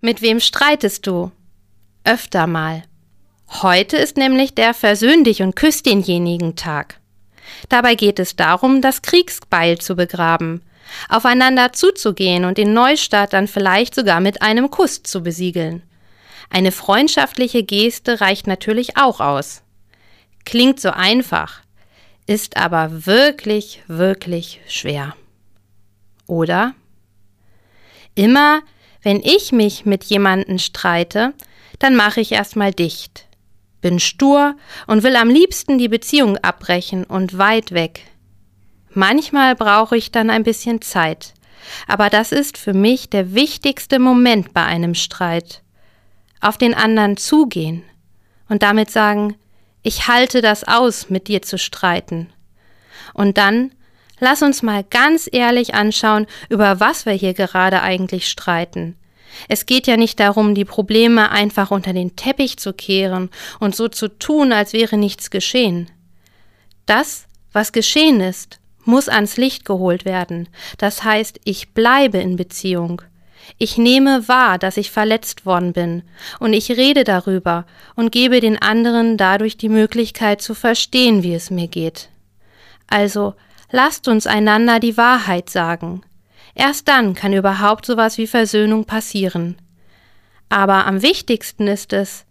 Mit wem streitest du? Öfter mal. Heute ist nämlich der Versöhn dich und küss denjenigen Tag. Dabei geht es darum, das Kriegsbeil zu begraben, aufeinander zuzugehen und den Neustart dann vielleicht sogar mit einem Kuss zu besiegeln. Eine freundschaftliche Geste reicht natürlich auch aus. Klingt so einfach, ist aber wirklich, wirklich schwer. Oder? Immer, wenn ich mich mit jemandem streite, dann mache ich erstmal dicht, bin stur und will am liebsten die Beziehung abbrechen und weit weg. Manchmal brauche ich dann ein bisschen Zeit, aber das ist für mich der wichtigste Moment bei einem Streit. Auf den anderen zugehen und damit sagen, ich halte das aus, mit dir zu streiten. Und dann lass uns mal ganz ehrlich anschauen, über was wir hier gerade eigentlich streiten. Es geht ja nicht darum, die Probleme einfach unter den Teppich zu kehren und so zu tun, als wäre nichts geschehen. Das, was geschehen ist, muss ans Licht geholt werden. Das heißt, ich bleibe in Beziehung. Ich nehme wahr, dass ich verletzt worden bin, und ich rede darüber und gebe den anderen dadurch die Möglichkeit zu verstehen, wie es mir geht. Also, lasst uns einander die Wahrheit sagen. Erst dann kann überhaupt sowas wie Versöhnung passieren. Aber am wichtigsten ist es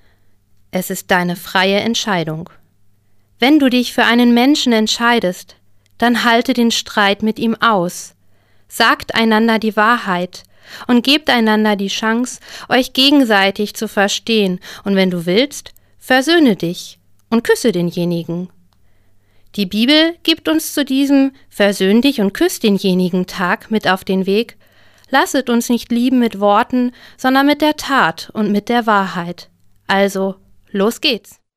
ist deine freie Entscheidung. Wenn du dich für einen Menschen entscheidest, dann halte den Streit mit ihm aus. Sagt einander die Wahrheit und gebt einander die Chance, euch gegenseitig zu verstehen, und wenn du willst, versöhne dich und küsse denjenigen. Die Bibel gibt uns zu diesem Versöhn dich und küss denjenigen Tag mit auf den Weg: Lasset uns nicht lieben mit Worten, sondern mit der Tat und mit der Wahrheit. Also, los geht's!